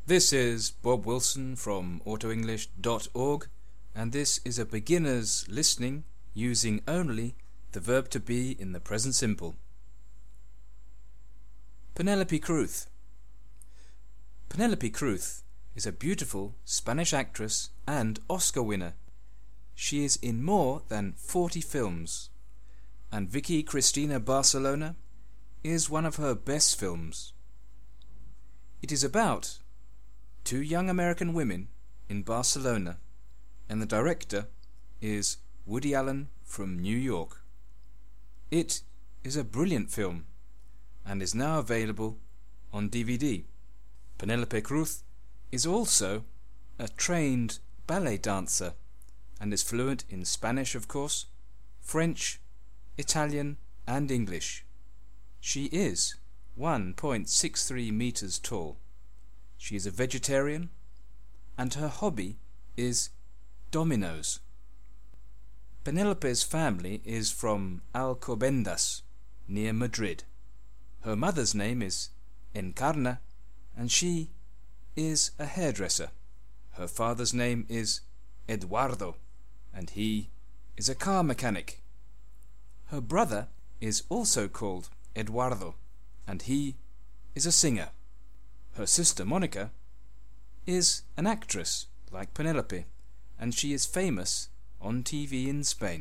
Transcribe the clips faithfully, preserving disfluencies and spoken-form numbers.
This is Bob Wilson from auto english dot org, and this is a beginner's listening using only the verb to be in the present simple. Penelope Cruz. Penelope Cruz is a beautiful Spanish actress and Oscar winner. She is in more than forty films, and Vicky Cristina Barcelona is one of her best films. It is about two young American women in Barcelona, and the director is Woody Allen from New York. It is a brilliant film and is now available on D V D. Penelope Cruz is also a trained ballet dancer and is fluent in Spanish, of course, French, Italian and English. She is one point six three meters tall. She is a vegetarian, and her hobby is dominoes. Penelope's family is from Alcobendas, near Madrid. Her mother's name is Encarna, and she is a hairdresser. Her father's name is Eduardo, and he is a car mechanic. Her brother is also called Eduardo, and he is a singer. Her sister Monica is an actress like Penelope, and she is famous on T V in Spain.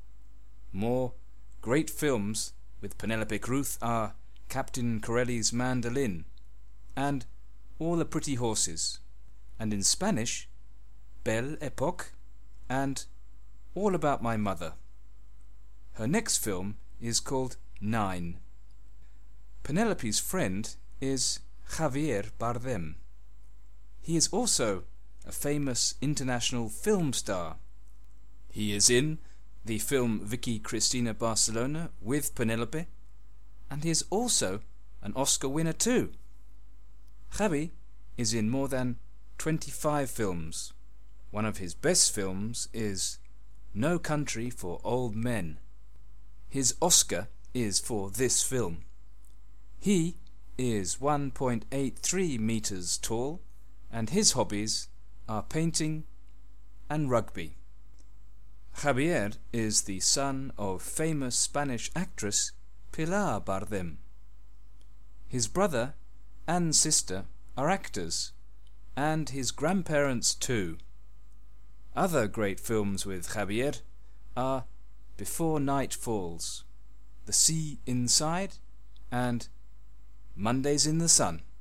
More great films with Penelope Cruz are Captain Corelli's Mandolin and All the Pretty Horses, and in Spanish, Belle Époque and All About My Mother. Her next film is called Nine. Penelope's friend is Javier Bardem. He is also a famous international film star. He is in the film Vicky Cristina Barcelona with Penelope, and he is also an Oscar winner too. Javi is in more than twenty-five films. One of his best films is No Country for Old Men. His Oscar is for this film. He is one point eight three meters tall, and his hobbies are painting and rugby. Javier is the son of famous Spanish actress Pilar Bardem. His brother and sister are actors, and his grandparents too. Other great films with Javier are Before Night Falls, The Sea Inside, and Mondays in the Sun.